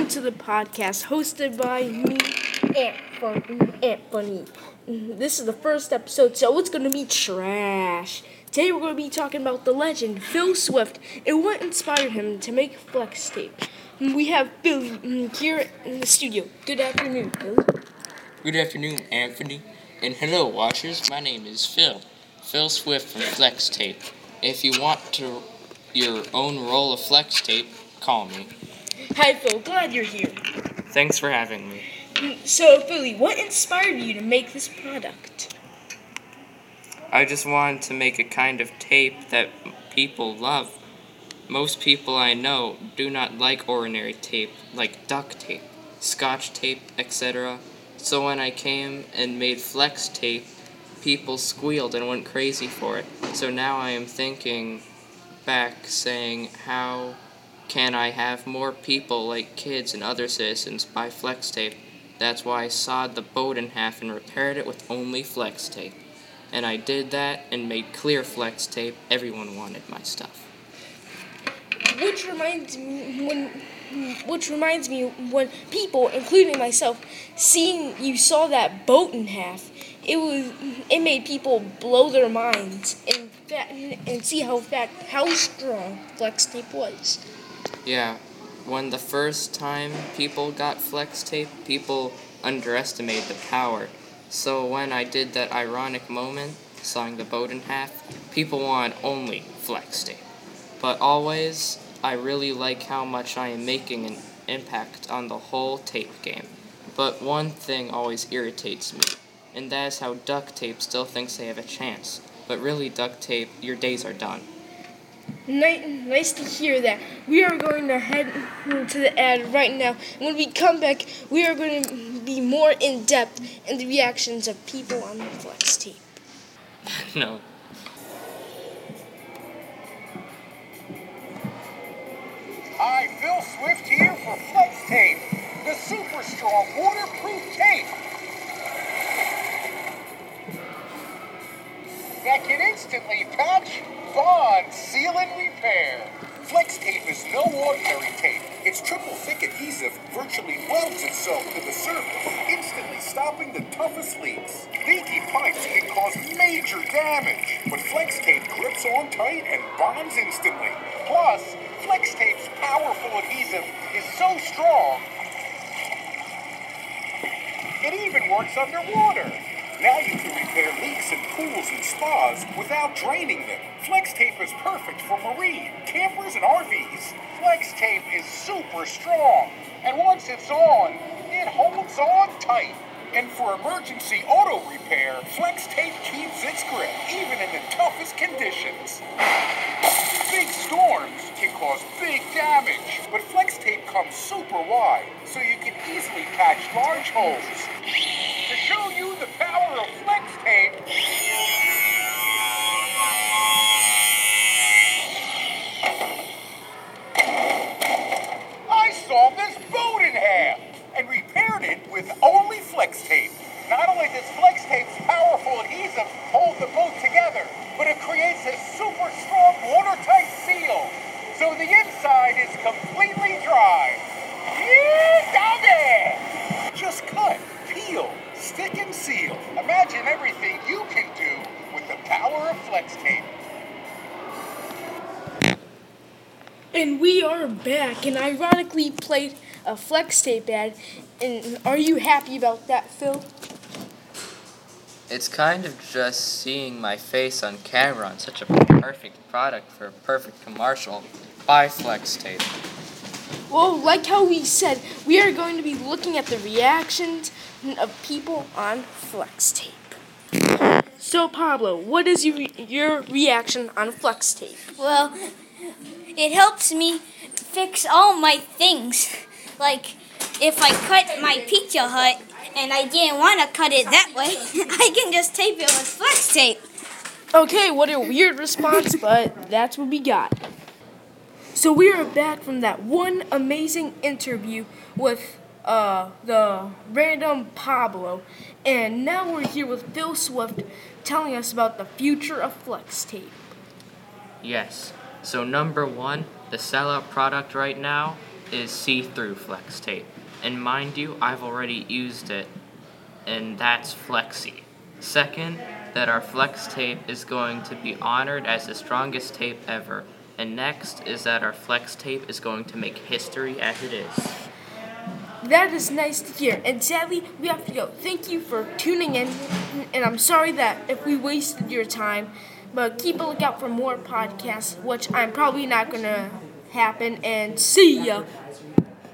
to the podcast hosted by me, Aunt Bunny. This is the first episode, so it's going to be trash. Today we're going to be talking about the legend, Phil Swift, and what inspired him to make flex tape. We have Billy here in the studio. Good afternoon, Billy. Good afternoon, Anthony. And hello, watchers. My name is Phil. Phil Swift from Flex Tape. If you want your own roll of flex tape, call me. Hi, Phil. Glad you're here. Thanks for having me. So, Billy, what inspired you to make this product? I just wanted to make a kind of tape that people love. Most people I know do not like ordinary tape, like duct tape, scotch tape, etc. So when I came and made flex tape, people squealed and went crazy for it. So now I am thinking back, saying, how can I have more people like kids and other citizens buy flex tape? That's why I sawed the boat in half and repaired it with only flex tape. And I did that and made clear flex tape. Everyone wanted my stuff. Which reminds me when people, including myself, seeing you saw that boat in half, it made people blow their minds and see how strong flex tape was. Yeah, when the first time people got flex tape, people underestimated the power. So when I did that ironic moment, sawing the boat in half, people wanted only flex tape. But always, I really like how much I am making an impact on the whole tape game. But one thing always irritates me, and that is how duct tape still thinks they have a chance. But really, duct tape, your days are done. Nice to hear that. We are going to head to the ad right now. And when we come back, we are going to be more in-depth in the reactions of people on the flex tape. No. Hi, Phil Swift here for Flex Tape, the super strong waterproof tape that can instantly patch, bond, seal, and repair. Flex Tape is no ordinary tape. Its triple thick adhesive virtually welds itself to the surface, instantly stopping the toughest leaks. Leaky pipes can cause major damage, but Flex Tape grips on tight and bonds instantly. Plus, Flex Tape's powerful adhesive is so strong, it even works underwater. Now you can repair leaks in pools and spas without draining them. Flex Tape is perfect for marine, campers, and RVs. Flex Tape is super strong, and once it's on, it holds on tight. And for emergency auto repair, Flex Tape keeps its grip, even in the toughest conditions. Big storms can cause big damage, but Flex Tape comes super wide, so you can easily patch large holes. To show you the power of Flex Tape, I sawed this boat in half and repaired it with only Flex Tape. Not only does Flex Tape's powerful adhesive hold the boat together, but it creates a super strong watertight seal, so the inside is completely dry. Yeah, doggy! Just cut, peel, stick, and seal. Imagine everything you can do with the power of Flex Tape. And we are back, and ironically played a flex tape ad. And are you happy about that, Phil? It's kind of just seeing my face on camera on such a perfect product for a perfect commercial. Buy flex tape. Well, like how we said, we are going to be looking at the reactions of people on flex tape. So, Pablo, what is your reaction on flex tape? Well, it helps me fix all my things. Like, if I cut my Pizza Hut and I didn't want to cut it that way, I can just tape it with flex tape. Okay, what a weird response, but that's what we got. So we are back from that one amazing interview with the random Pablo, and now we're here with Phil Swift telling us about the future of flex tape. Yes. So number one, the sellout product right now is see-through flex tape. And mind you, I've already used it, and that's Flexi. Second, that our flex tape is going to be honored as the strongest tape ever. And next is that our flex tape is going to make history as it is. That is nice to hear. And sadly, we have to go. Thank you for tuning in. And I'm sorry that if we wasted your time. But keep a lookout for more podcasts, which I'm probably not going to happen. And see ya.